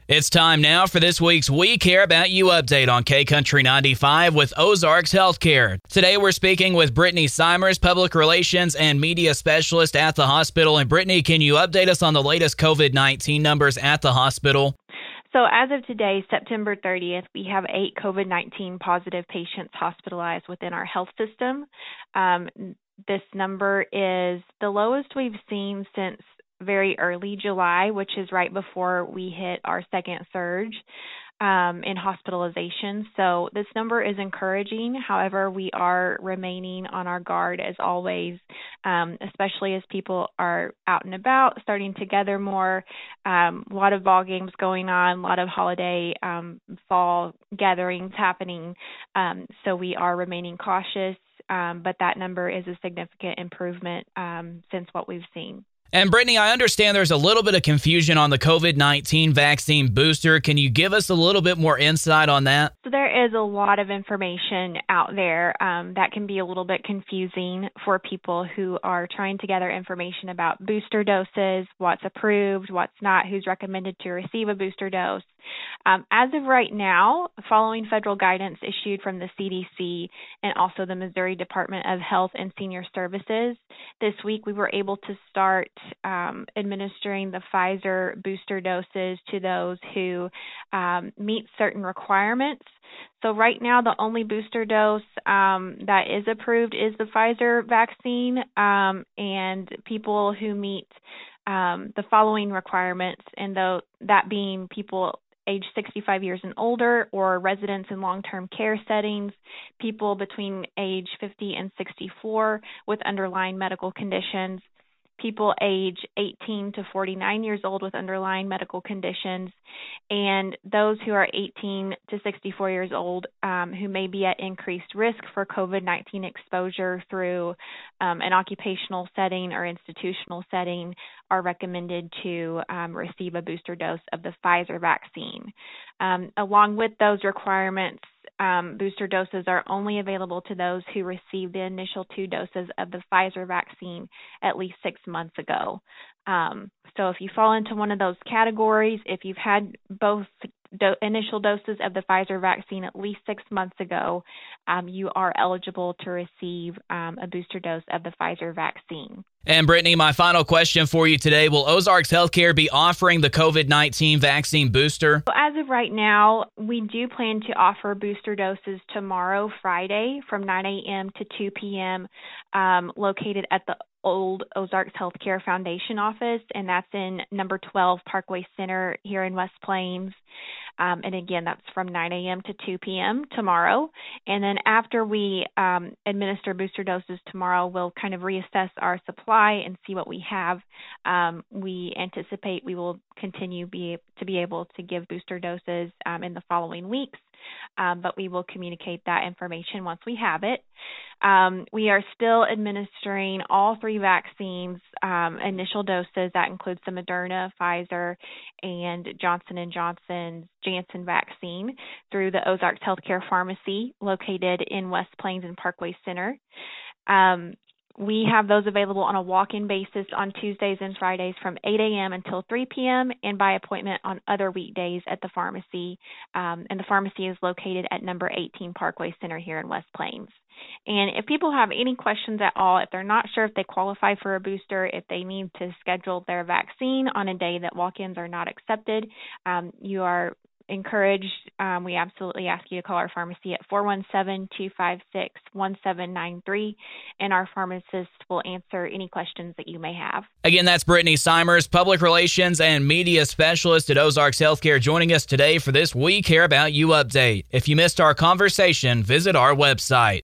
It's time now for this week's We Care About You update on K-Country 95 with Ozarks Healthcare. Today we're speaking with Brittany Simers, Public Relations and Media Specialist at the hospital. And Brittany, can you update us on the latest COVID-19 numbers at the hospital? So as of today, September 30th, we have 8 COVID-19 positive patients hospitalized within our health system. This number is the lowest we've seen since very early July, which is right before we hit our second surge in hospitalization. So this number is encouraging. However, we are remaining on our guard as always, especially as people are out and about, starting to gather more. A lot of ball games going on, a lot of holiday fall gatherings happening. So we are remaining cautious, but that number is a significant improvement since what we've seen. And Brittany, I understand there's a little bit of confusion on the COVID-19 vaccine booster. Can you give us a little bit more insight on that? So there is a lot of information out there that can be a little bit confusing for people who are trying to gather information about booster doses, what's approved, what's not, who's recommended to receive a booster dose. As of right now, following federal guidance issued from the CDC and also the Missouri Department of Health and Senior Services, this week we were able to start administering the Pfizer booster doses to those who meet certain requirements. So right now, the only booster dose that is approved is the Pfizer vaccine, and people who meet the following requirements, and that being people age 65 years and older, or residents in long-term care settings, people between age 50 and 64 with underlying medical conditions, people age 18 to 49 years old with underlying medical conditions, and those who are 18 to 64 years old who may be at increased risk for COVID-19 exposure through an occupational setting or institutional setting are recommended to receive a booster dose of the Pfizer vaccine. Along with those requirements, booster doses are only available to those who received the initial 2 doses of the Pfizer vaccine at least 6 months ago. So if you fall into one of those categories, if you've had both initial doses of the Pfizer vaccine at least 6 months ago, you are eligible to receive a booster dose of the Pfizer vaccine. And Brittany, my final question for you today, will Ozarks Healthcare be offering the COVID-19 vaccine booster? So as of right now, we do plan to offer booster doses tomorrow, Friday, from 9 a.m. to 2 p.m., located at the old Ozarks Healthcare Foundation office, and that's in number 12 Parkway Center here in West Plains. And again, that's from 9 a.m. to 2 p.m. tomorrow. And then after we administer booster doses tomorrow, we'll kind of reassess our supply and see what we have. We anticipate we will continue to be able to give booster doses in the following weeks, but we will communicate that information once we have it. We are still administering all 3 vaccines, initial doses. That includes the Moderna, Pfizer, and Johnson & Johnson's Janssen vaccine through the Ozarks Healthcare Pharmacy located in West Plains and Parkway Center. We have those available on a walk-in basis on Tuesdays and Fridays from 8 a.m. until 3 p.m. and by appointment on other weekdays at the pharmacy. And the pharmacy is located at number 18 Parkway Center here in West Plains. And if people have any questions at all, if they're not sure if they qualify for a booster, if they need to schedule their vaccine on a day that walk-ins are not accepted, you are encouraged. We absolutely ask you to call our pharmacy at 417-256-1793, and our pharmacist will answer any questions that you may have. Again, that's Brittany Simers, Public Relations and Media Specialist at Ozarks Healthcare, joining us today for this We Care About You update. If you missed our conversation, visit our website.